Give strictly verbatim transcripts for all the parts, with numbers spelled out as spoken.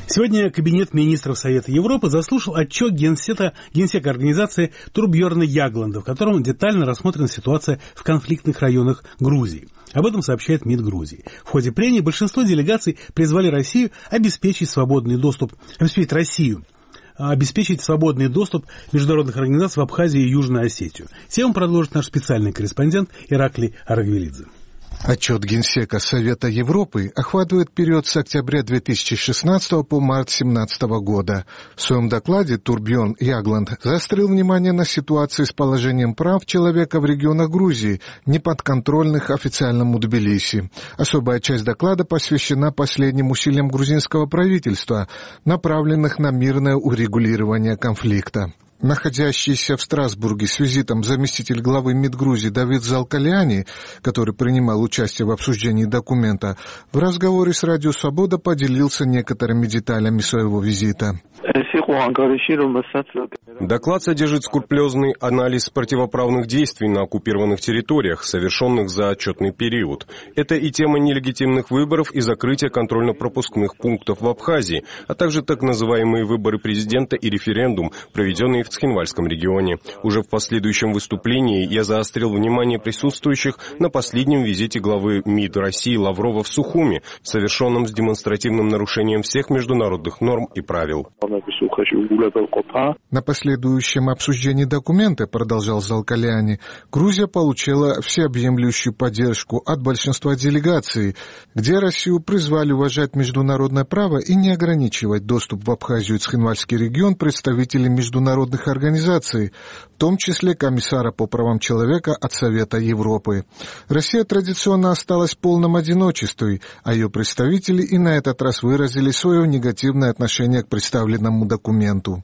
Сегодня Кабинет министров Совета Европы заслушал отчет Генсека, Генсека организации Торбьорна Ягланда, в котором детально рассмотрена ситуация в конфликтных районах Грузии. Об этом сообщает МИД Грузии. В ходе прений большинство делегаций призвали Россию обеспечить свободный доступ, обеспечить Россию обеспечить свободный доступ международных организаций в Абхазию и Южную Осетию. Тему продолжит наш специальный корреспондент Ираклий Аргвелидзе. Отчет Генсека Совета Европы охватывает период с октября две тысячи шестнадцатого по март две тысячи семнадцатого года. В своем докладе Торбьорн Ягланд заострил внимание на ситуации с положением прав человека в регионах Грузии, неподконтрольных официальному Тбилиси. Особая часть доклада посвящена последним усилиям грузинского правительства, направленных на мирное урегулирование конфликта. Находящийся в Страсбурге с визитом заместитель главы МИД Грузии Давид Залкаляни, который принимал участие в обсуждении документа, в разговоре с Радио Свобода поделился некоторыми деталями своего визита. Доклад содержит скрупулезный анализ противоправных действий на оккупированных территориях, совершенных за отчетный период. Это и тема нелегитимных выборов и закрытия контрольно-пропускных пунктов в Абхазии, а также так называемые выборы президента и референдум, проведенные в Цхинвальском регионе. Уже в последующем выступлении я заострил внимание присутствующих на последнем визите главы МИД России Лаврова в Сухуми, совершенном с демонстративным нарушением всех международных норм и правил. На последующем обсуждении документа, продолжал Залкаляни, Грузия получила всеобъемлющую поддержку от большинства делегаций, где Россию призвали уважать международное право и не ограничивать доступ в Абхазию и Цхинвальский регион представителей международных организаций, в том числе комиссара по правам человека от Совета Европы. Россия традиционно осталась в полном одиночестве, а ее представители и на этот раз выразили свое негативное отношение к представленному документу.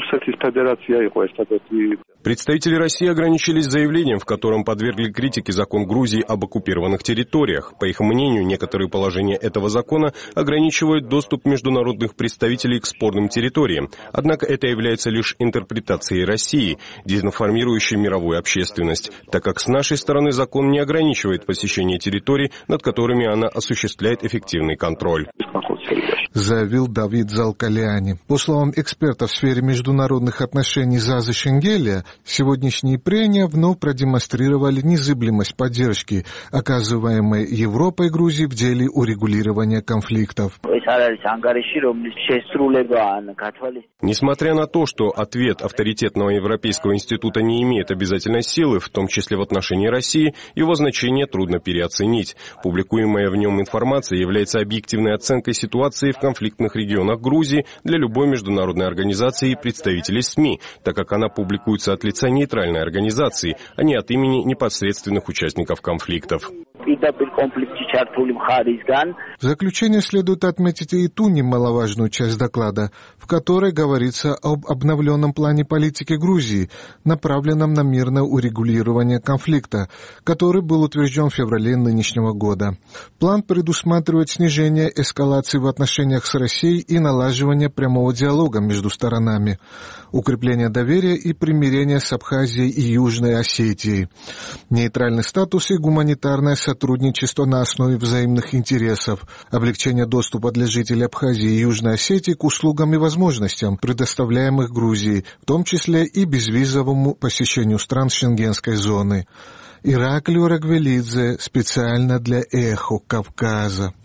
Представители России ограничились заявлением, в котором подвергли критике закон Грузии об оккупированных территориях. По их мнению, некоторые положения этого закона ограничивают доступ международных представителей к спорным территориям. Однако это является лишь интерпретацией России, дезинформирующей мировую общественность, так как с нашей стороны закон не ограничивает посещение территорий, над которыми она осуществляет эффективный контроль. Заявил Давид Залкаляни. По словам экспертов в сфере международных отношений Зазы Шенгеля, сегодняшние прения вновь продемонстрировали незыблемость поддержки, оказываемой Европой Грузии в деле урегулирования конфликтов. Несмотря на то, что ответ авторитетного Европейского института не имеет обязательной силы, в том числе в отношении России, его значение трудно переоценить. Публикуемая в нем информация является объективной оценкой ситуации в конфликтных регионах Грузии для любой международной организации и представителей СМИ, так как она публикуется от лица нейтральной организации, а не от имени непосредственных участников конфликтов. В заключение следует отметить и ту немаловажную часть доклада, в которой говорится об обновленном плане политики Грузии, направленном на мирное урегулирование конфликта, который был утвержден в феврале нынешнего года. План предусматривает снижение эскалации в отношениях с Россией и налаживание прямого диалога между сторонами, укрепление доверия и примирение с Абхазией и Южной Осетией, нейтральный статус и гуманитарное сотрудничество на основе взаимных интересов, облегчение доступа для жителей Абхазии и Южной Осетии к услугам и возможностям, предоставляемых Грузией, в том числе и безвизовому посещению стран Шенгенской зоны. Ираклий Аргвелидзе специально для «Эхо Кавказа».